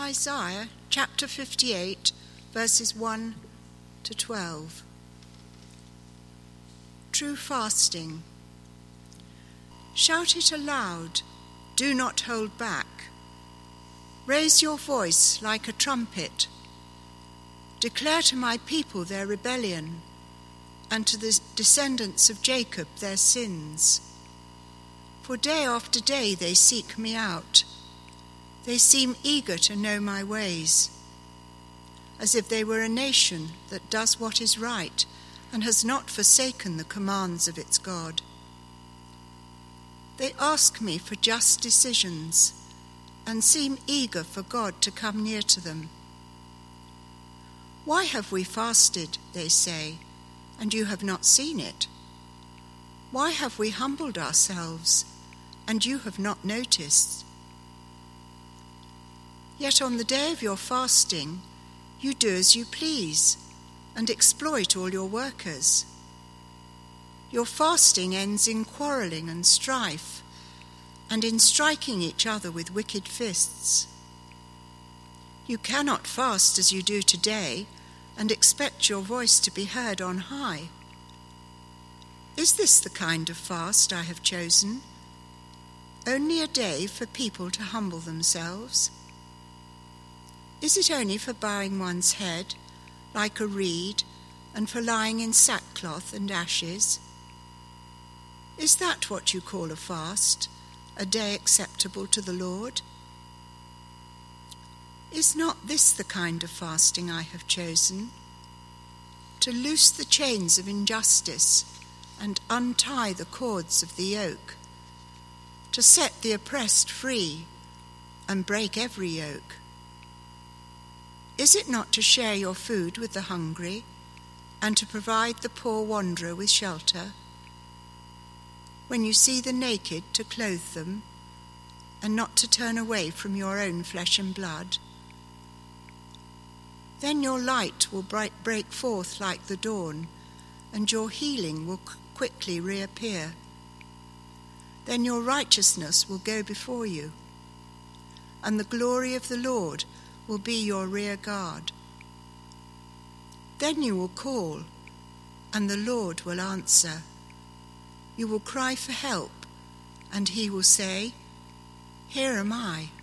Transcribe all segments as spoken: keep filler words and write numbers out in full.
Isaiah chapter fifty-eight, verses one to twelve. True fasting. Shout it aloud, do not hold back. Raise your voice like a trumpet. Declare to my people their rebellion, and to the descendants of Jacob their sins. For day after day they seek me out. They seem eager to know my ways, as if they were a nation that does what is right and has not forsaken the commands of its God. They ask me for just decisions and seem eager for God to come near to them. Why have we fasted, they say, and you have not seen it? Why have we humbled ourselves, and you have not noticed? Yet on the day of your fasting, you do as you please and exploit all your workers. Your fasting ends in quarrelling and strife, and in striking each other with wicked fists. You cannot fast as you do today and expect your voice to be heard on high. Is this the kind of fast I have chosen? Only a day for people to humble themselves? Is it only for bowing one's head like a reed and for lying in sackcloth and ashes? Is that what you call a fast, a day acceptable to the Lord? Is not this the kind of fasting I have chosen? To loose the chains of injustice and untie the cords of the yoke, to set the oppressed free and break every yoke. Is it not to share your food with the hungry and to provide the poor wanderer with shelter? When you see the naked, to clothe them and not to turn away from your own flesh and blood? Then your light will break forth like the dawn, and your healing will quickly reappear. Then your righteousness will go before you, and the glory of the Lord will be your rear guard. Then you will call, and the Lord will answer. You will cry for help, and he will say, "Here am I."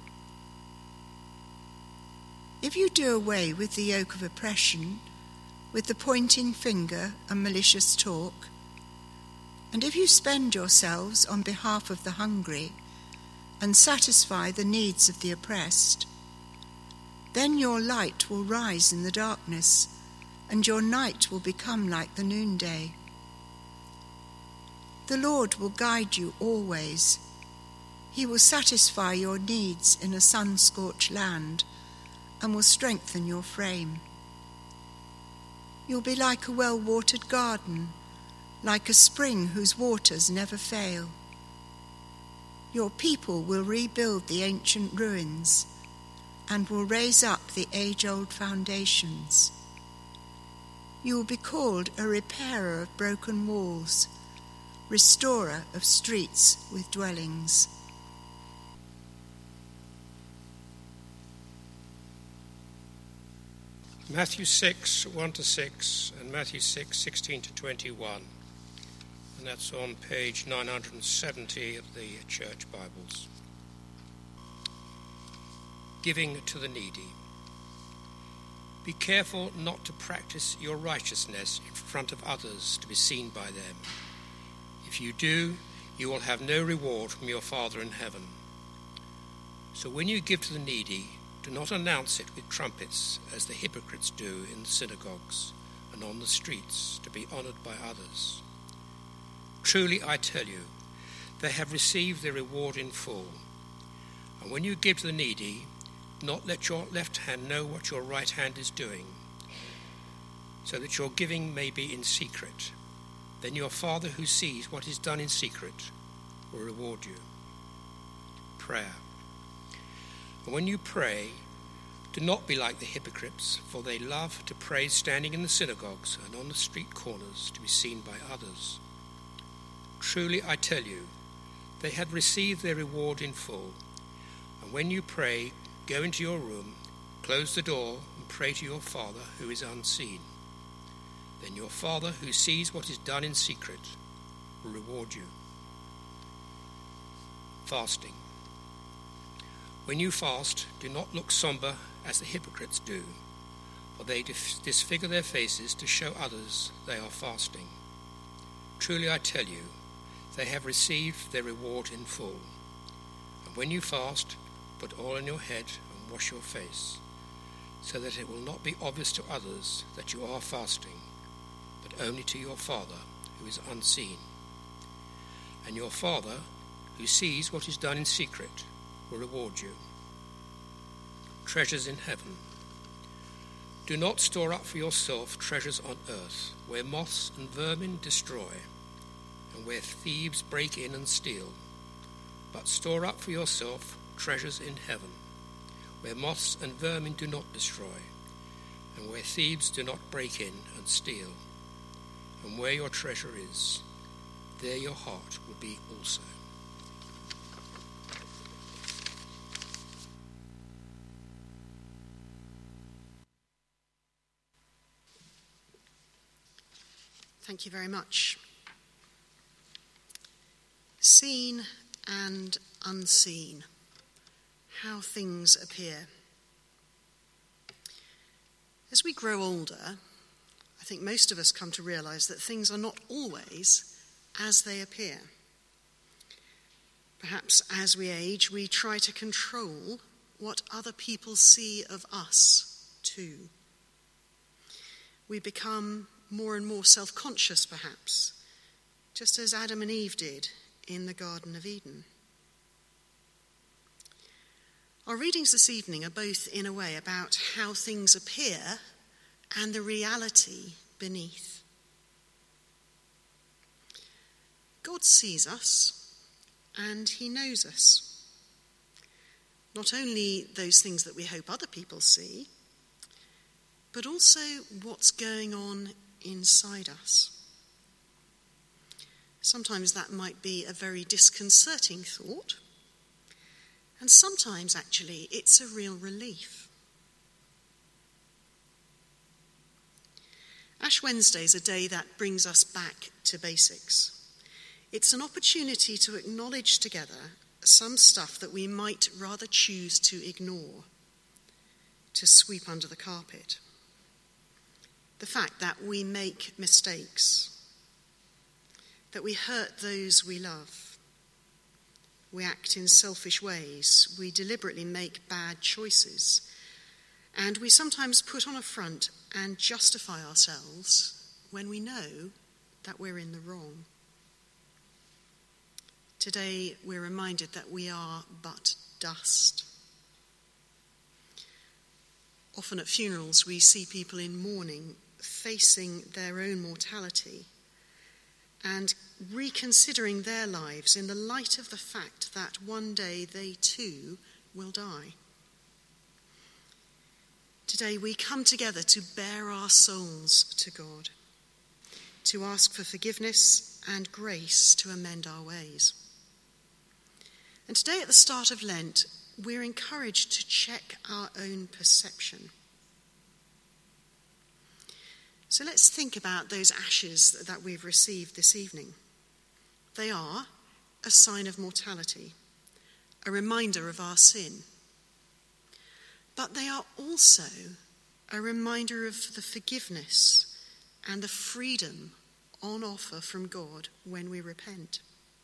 If you do away with the yoke of oppression, with the pointing finger and malicious talk, and if you spend yourselves on behalf of the hungry and satisfy the needs of the oppressed, then your light will rise in the darkness, and your night will become like the noonday. The Lord will guide you always. He will satisfy your needs in a sun-scorched land and will strengthen your frame. You'll be like a well-watered garden, like a spring whose waters never fail. Your people will rebuild the ancient ruins and will raise up the age-old foundations. You will be called a repairer of broken walls, restorer of streets with dwellings. Matthew six, one to six, and Matthew six, sixteen to twenty-one. And that's on page nine hundred seventy of the Church Bibles. Giving to the needy. Be careful not to practice your righteousness in front of others to be seen by them. If you do, you will have no reward from your Father in heaven. So when you give to the needy, do not announce it with trumpets, as the hypocrites do in the synagogues and on the streets, to be honored by others. Truly I tell you, they have received their reward in full. And when you give to the needy, do not let your left hand know what your right hand is doing, so that your giving may be in secret. Then your Father who sees what is done in secret will reward you. Prayer. And when you pray, do not be like the hypocrites, for they love to pray standing in the synagogues and on the street corners to be seen by others. Truly I tell you, they have received their reward in full. And when you pray, go into your room, Close the door and pray to your Father who is unseen. Then your Father who sees what is done in secret will reward you. Fasting. When you fast, do not look somber as the hypocrites do, for they disfigure their faces to show others they are fasting. Truly I tell you, they have received their reward in full. And when you fast, put oil on your head and wash your face, so that it will not be obvious to others that you are fasting, but only to your Father who is unseen. And your Father, who sees what is done in secret, will reward you. Treasures in heaven. Do not store up for yourself treasures on earth, where moths and vermin destroy, and where thieves break in and steal. But store up for yourself treasures in heaven, where moths and vermin do not destroy, and where thieves do not break in and steal. And where your treasure is, there your heart will be also. Thank you very much. Seen and unseen. How things appear. As we grow older, I think most of us come to realise that things are not always as they appear. Perhaps as we age, we try to control what other people see of us too. We become more and more self-conscious, perhaps, just as Adam and Eve did in the Garden of Eden. Our readings this evening are both, in a way, about how things appear and the reality beneath. God sees us and he knows us. Not only those things that we hope other people see, but also what's going on inside us. Sometimes that might be a very disconcerting thought, and sometimes actually it's a real relief. Ash Wednesday is a day that brings us back to basics. It's an opportunity to acknowledge together some stuff that we might rather choose to ignore, to sweep under the carpet. The fact that we make mistakes, that we hurt those we love, we act in selfish ways, we deliberately make bad choices, and we sometimes put on a front and justify ourselves when we know that we're in the wrong. Today we're reminded that we are but dust. Often at funerals we see people in mourning facing their own mortality and reconsidering their lives in the light of the fact that one day they too will die. Today we come together to bare our souls to God, to ask for forgiveness and grace to amend our ways. And today at the start of Lent, we're encouraged to check our own perception. So let's think about those ashes that we've received this evening. They are a sign of mortality, a reminder of our sin. But they are also a reminder of the forgiveness and the freedom on offer from God when we repent.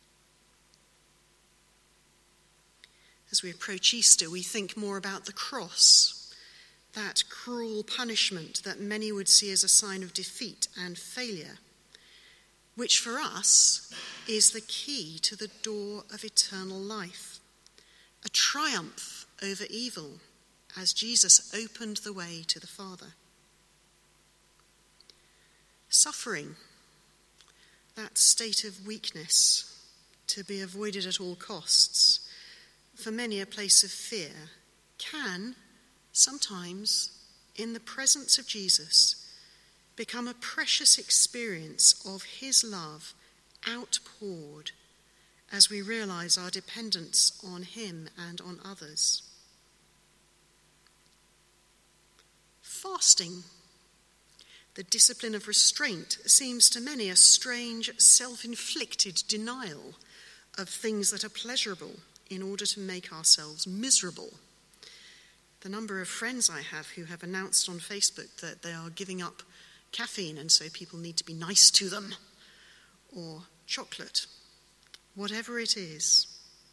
As we approach Easter, we think more about the cross, that cruel punishment that many would see as a sign of defeat and failure, which for us is the key to the door of eternal life, a triumph over evil as Jesus opened the way to the Father. Suffering, that state of weakness to be avoided at all costs, for many a place of fear, can sometimes, in the presence of Jesus, become a precious experience of his love outpoured as we realize our dependence on him and on others. Fasting, the discipline of restraint, seems to many a strange, self-inflicted denial of things that are pleasurable in order to make ourselves miserable. The number of friends I have who have announced on Facebook that they are giving up caffeine and so people need to be nice to them, or chocolate, whatever it is.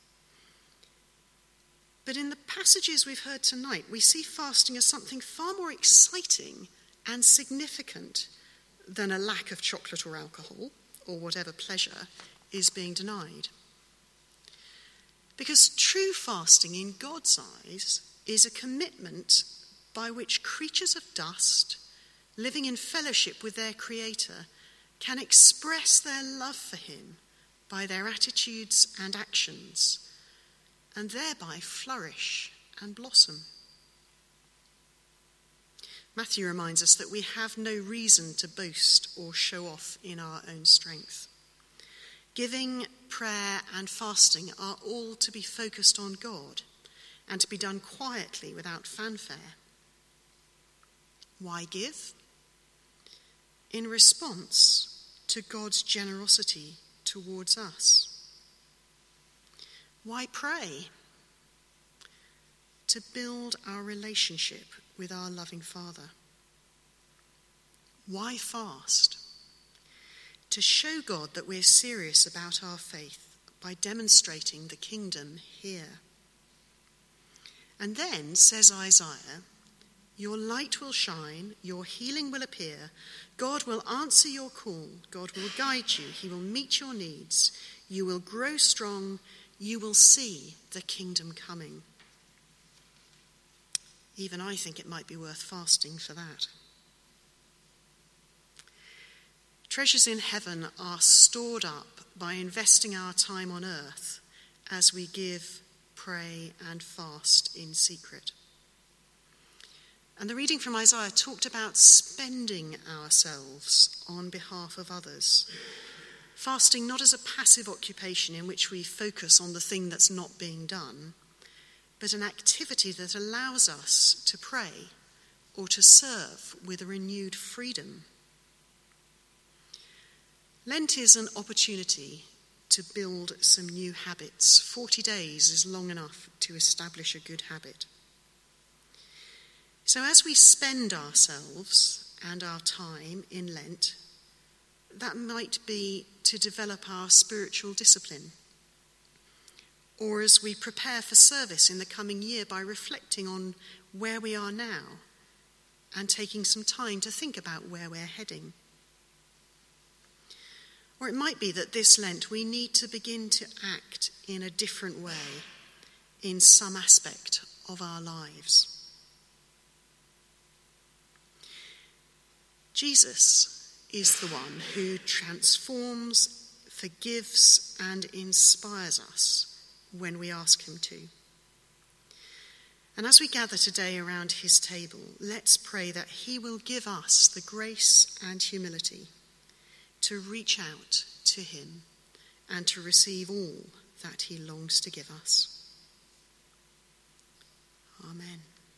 But in the passages we've heard tonight, we see fasting as something far more exciting and significant than a lack of chocolate or alcohol or whatever pleasure is being denied. Because true fasting in God's eyes is a commitment by which creatures of dust, living in fellowship with their Creator, can express their love for him by their attitudes and actions, and thereby flourish and blossom. Matthew reminds us that we have no reason to boast or show off in our own strength. Giving, prayer, and fasting are all to be focused on God and to be done quietly without fanfare. Why give? In response to God's generosity towards us. Why pray? To build our relationship with our loving Father. Why fast? To show God that we're serious about our faith by demonstrating the kingdom here. And then, says Isaiah, your light will shine, your healing will appear, God will answer your call, God will guide you, he will meet your needs, you will grow strong, you will see the kingdom coming. Even I think it might be worth fasting for that. Treasures in heaven are stored up by investing our time on earth as we give, pray, and fast in secret. And the reading from Isaiah talked about spending ourselves on behalf of others. Fasting not as a passive occupation in which we focus on the thing that's not being done, but an activity that allows us to pray or to serve with a renewed freedom. Lent is an opportunity to build some new habits. Forty days is long enough to establish a good habit. So as we spend ourselves and our time in Lent, that might be to develop our spiritual discipline, or as we prepare for service in the coming year by reflecting on where we are now and taking some time to think about where we're heading. Or it might be that this Lent we need to begin to act in a different way in some aspect of our lives. Jesus is the one who transforms, forgives, and inspires us when we ask him to. And as we gather today around his table, let's pray that he will give us the grace and humility to reach out to him and to receive all that he longs to give us. Amen.